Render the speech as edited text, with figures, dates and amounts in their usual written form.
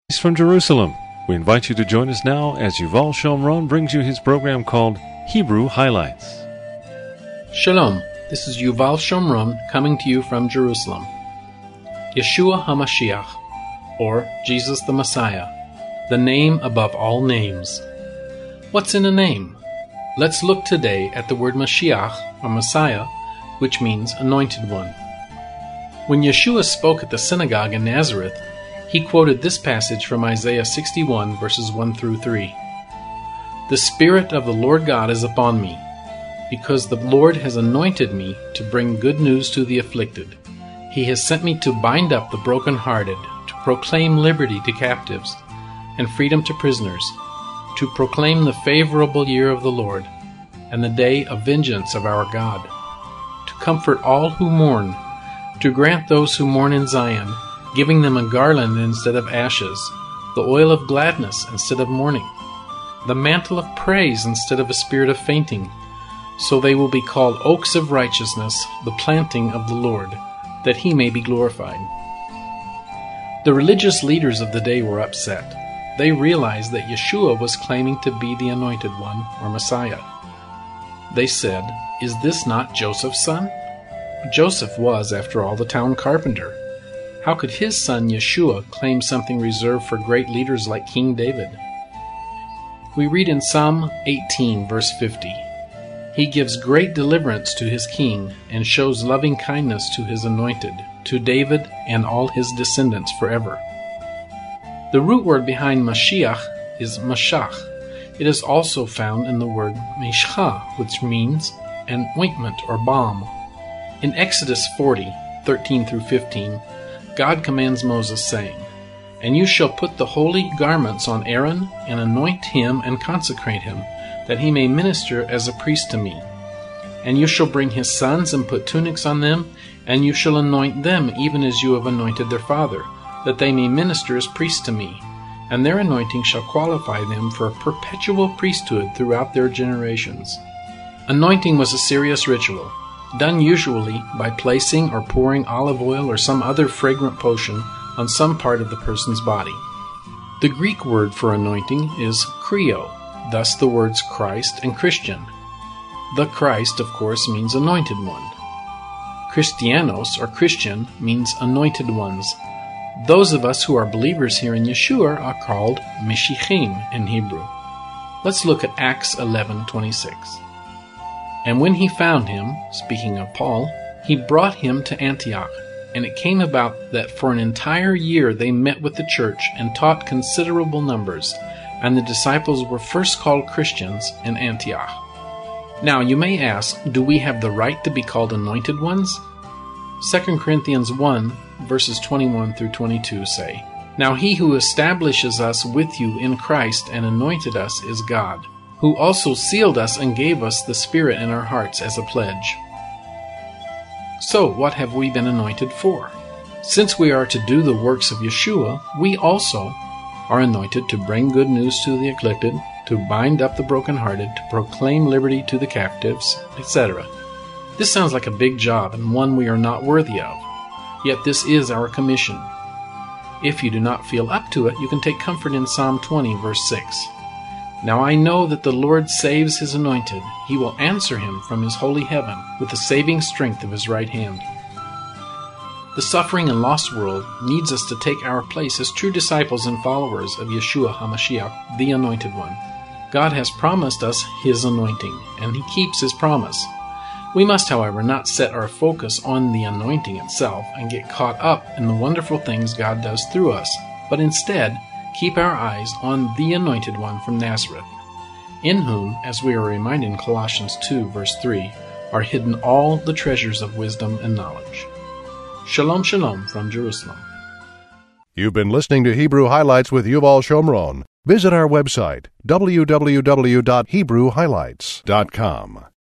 From Jerusalem. We invite you to join us now as Yuval Shomron brings you his program called Hebrew Highlights. Shalom, this is Yuval Shomron coming to you from Jerusalem. Yeshua HaMashiach, or Jesus the Messiah, the name above all names. What's in a name? Let's look today at the word Mashiach, or Messiah, which means anointed one. When Yeshua spoke at the synagogue in Nazareth, he quoted this passage from Isaiah 61, verses 1 through 3. The Spirit of the Lord God is upon me, because the Lord has anointed me to bring good news to the afflicted. He has sent me to bind up the brokenhearted, to proclaim liberty to captives, and freedom to prisoners, to proclaim the favorable year of the Lord, and the day of vengeance of our God, to comfort all who mourn, to grant those who mourn in Zion, giving them a garland instead of ashes, the oil of gladness instead of mourning, the mantle of praise instead of a spirit of fainting. So they will be called oaks of righteousness, the planting of the Lord, that he may be glorified. The religious leaders of the day were upset. They realized that Yeshua was claiming to be the Anointed One, or Messiah. They said, "Is this not Joseph's son?" Joseph was, after all, the town carpenter. How could his son Yeshua claim something reserved for great leaders like King David? We read in Psalm 18, verse 50, "He gives great deliverance to his king, and shows loving kindness to his anointed, to David and all his descendants forever." The root word behind Mashiach is Mashach. It is also found in the word Meshcha, which means an ointment or balm. In Exodus 40, 13 through 15, God commands Moses, saying, "And you shall put the holy garments on Aaron, and anoint him and consecrate him, that he may minister as a priest to me. And you shall bring his sons and put tunics on them, and you shall anoint them even as you have anointed their father, that they may minister as priests to me. And their anointing shall qualify them for a perpetual priesthood throughout their generations." Anointing was a serious ritual, done usually by placing or pouring olive oil or some other fragrant potion on some part of the person's body. The Greek word for anointing is kreo, thus the words Christ and Christian. The Christ, of course, means anointed one. Christianos, or Christian, means anointed ones. Those of us who are believers here in Yeshua are called Meshichim in Hebrew. Let's look at Acts 11:26. "And when he found him," speaking of Paul, "he brought him to Antioch. And it came about that for an entire year they met with the church and taught considerable numbers, and the disciples were first called Christians in Antioch." Now you may ask, do we have the right to be called anointed ones? 2 Corinthians 1, verses 21 through 22 say, "Now he who establishes us with you in Christ and anointed us is God, who also sealed us and gave us the Spirit in our hearts as a pledge." So, what have we been anointed for? Since we are to do the works of Yeshua, we also are anointed to bring good news to the afflicted, to bind up the brokenhearted, to proclaim liberty to the captives, etc. This sounds like a big job and one we are not worthy of. Yet this is our commission. If you do not feel up to it, you can take comfort in Psalm 20, verse 6. "Now I know that the Lord saves his anointed. He will answer him from his holy heaven with the saving strength of his right hand." The suffering and lost world needs us to take our place as true disciples and followers of Yeshua HaMashiach, the Anointed One. God has promised us his anointing, and he keeps his promise. We must, however, not set our focus on the anointing itself and get caught up in the wonderful things God does through us, but instead keep our eyes on the Anointed One from Nazareth, in whom, as we are reminded in Colossians 2, verse 3, are hidden all the treasures of wisdom and knowledge. Shalom, shalom from Jerusalem. You've been listening to Hebrew Highlights with Yuval Shomron. Visit our website, www.hebrewhighlights.com.